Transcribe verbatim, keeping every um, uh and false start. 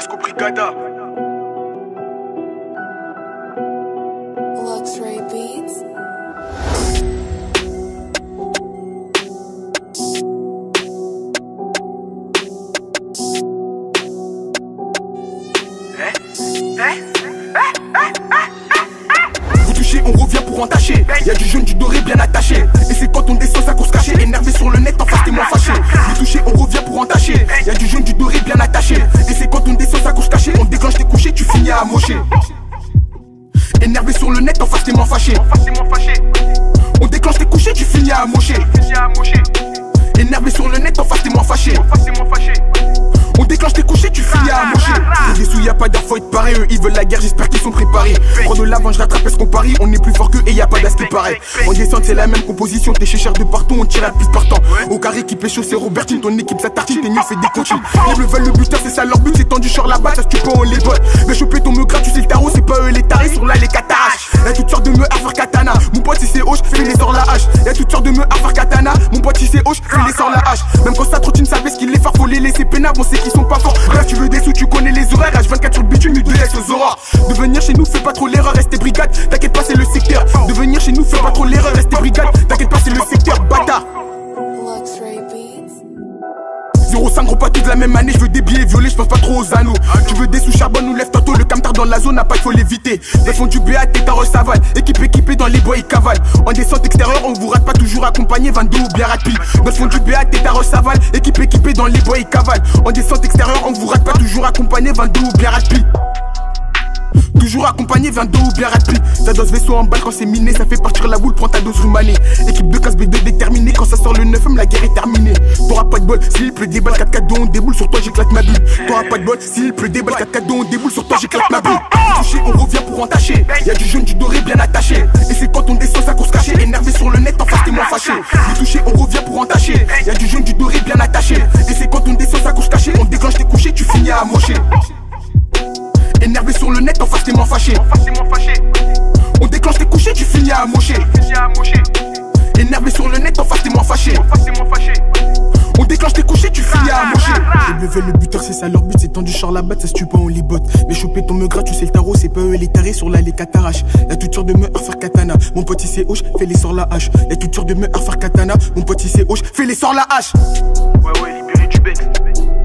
Vasco Brigada. Luxury Beats. Vous touchez, on revient pour entacher. Y'a du jaune, du doré bien attaché. Et c'est quand on descend sa course cachée. Énervé sur le net, en face t'es moins fâché. Vous touchez, on revient pour entacher. Y'a du jaune, du doré bien attaché. Et c'est quand on descend sa course cachée. On déclenche tes couchés, tu finis à mocher. Énervé sur le net, en face t'es moins fâché. On déclenche tes couchés, tu finis à mocher. Énervé sur le net, en face t'es moins fâché. On déclenche tes couchés, tu finis à mocher. Y'a des sous, y'a pas d'air, faut être paré. Eux ils veulent la guerre, j'espère qu'ils sont préparés. Prends de l'avant, je rattrape ce qu'on parie. On est plus fort qu'eux et y'a pas d'as qui paraît. En descente, c'est la même composition. T'es chez cher de partout, on tire à plus partant. Au carré qui pécho, c'est Robertine. Ton équipe, ça tartine, t'es nul, fait des coachings. Ils le veulent, le buteur, c'est ça leur but. C'est tendu, short là-bas, ça se tue pas, on les botte. Mais choper ton meugras, tu sais le tarot, c'est pas eux les tarés. Sur là, les cataraches. Y'a toutes sortes de meufs à faire katana. Mon pote, si c'est hoche, fais les sorts la hache. Y'a toutes sortes de meufs à faire katana. Mon pote, si c'est hoche, fais les sorts la hache. Même quand ça trottine, ça baisse qu'il les fards, faut les laisser pénables, on sait qu'ils sont pas forts. Bref, tu veux des sous, tu connais les horaires. H vingt-quatre sur le bitume, nous deux laisse aux aurores. De venir chez nous, fais pas trop l'erreur, restez brigade. T'inquiète pas, c'est le secteur. De venir chez nous, fais pas trop l'erreur, restez brigade. T'inquiète pas, c'est le secteur, bâtard. Luxury Beats. zéro cinq gros pas toute la même année, je veux des billets violets, je pense pas trop aux anneaux. Tu veux des sous charbon, nous lève tantôt, le camtar dans la zone, n'a pas, il faut l'éviter. Ils font du B A, t'es en savane, équipe équipée dans les bois, ils cavalent. En descente extérieure, on vous rate pas toujours accompagné, vingt-deux ou bien rapide. Ils font du B A, t'es en savane, équipe équipée dans les bois, ils cavalent. En descente extérieure, on vous rate pas toujours accompagné, vingt-deux ou bien rapide. Toujours accompagné, vingt-deux ou bien rapide. Ta dose vaisseau en balle quand c'est miné, ça fait partir la boule, prends ta dose rumanée. Équipe de casse B deux déterminée, quand ça sort le neuf M, la guerre est terminée. T'auras pas de bol, s'il pleut des balles, quatre quatre deux on déboule, sur toi j'éclate ma bulle. T'auras pas de bol, s'il pleut des balles, quatre quatre deux on déboule, sur toi j'éclate ma bulle. Touché, on revient pour entacher. Y'a du jaune, du doré bien attaché. Et c'est quand on descend sa course cachée. Énervé sur le net, en face t'es moins fâché. Vous touchez, on revient pour entacher. Y'a du jaune, du doré bien attaché. Et c'est quand on descend sa course cachée. On déclenche tes couchés, tu finis à mocher. Énervé sur le net, en face t'es moins fâché. On déclenche tes couchés, tu finis à mocher. Énervé sur le net, en face t'es moins fâché. On déclenche tes couchés, tu finis à mocher. J'ai levé le buteur, c'est ça leur but, c'est tendu char la batte, ça se tue pas, on les botte. Mais choper ton meugras, tu sais le tarot, c'est pas eux les tarés, sur là les cataraches. Y'a toutes sortes de meufs à faire katana. Mon pote il c'est hoche, fais les sorts la hache. Y'a toutes sortes de meufs à faire katana. Mon pote il c'est hoche, fais les sorts la hache. Ouais ouais, libéré du bec.